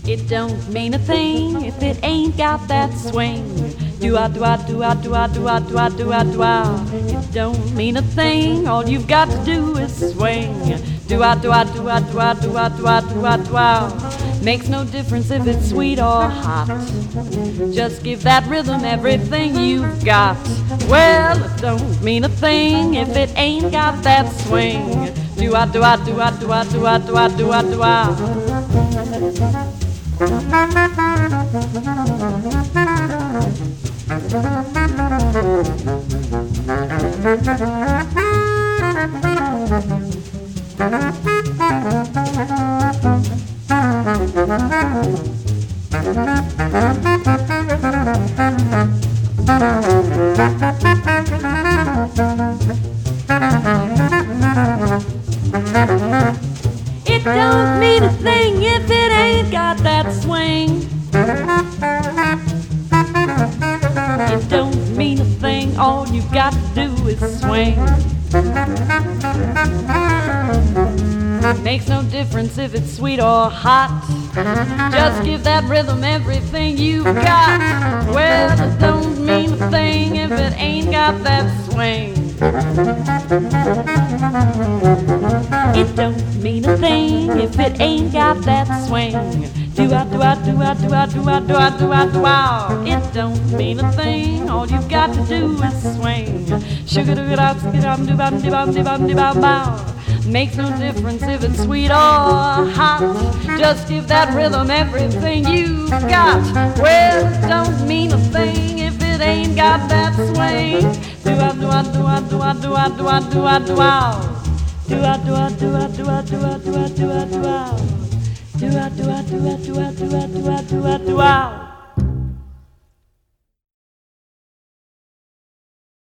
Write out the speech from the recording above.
It don't mean a thing if it ain't got that swing. Do-ah, do-ah, do-ah, do-ah, do-ah, do-ah, do-ah, do-ah. It don't mean a thing, all you've got to do is swing. Do-ah, do-ah, do-ah, do-ah, do-ah, do-ah, do-ah, do-ah. Makes no difference if it's sweet or hot. Just give that rhythm everything you've got. Well, it don't mean a thing if it ain't got that swing. Do-ah, do-ah, do-ah, do-ah, do-ah, do-ah, do-ah, do-ah. It don't mean a thing if it ain't got that swing. It don't mean a thing, all you got to do is swing. Makes no difference if it's sweet or hot. Just give that rhythm everything you've got. Well, it don't mean a thing if it ain't got that swing. It don't mean a thing if it ain't got that swing. Do-ah, do-ah, do-ah, do-ah, do-ah, do-ah, do-ah, do-ah. It don't mean a thing, all you've got to do is swing. Sugar-doo-da, skid-dum-doo-bum, dee-bum, dee-bum, dee-bum, bow. Makes no difference if it's sweet or hot. Just give that rhythm everything you've got. Well, it don't mean a thing if it ain't got that swing. Do-ah, do-ah, do-ah, do-ah, do-ah, do-ah, do-ah, do-ah. Do-ah, do-ah, do-ah, do-ah, do-ah, do-ah, do-ah, do-ah. Do-ah, do-ah, do-ah, do-ah, do-ah, do-ah, do-ah, do-ah.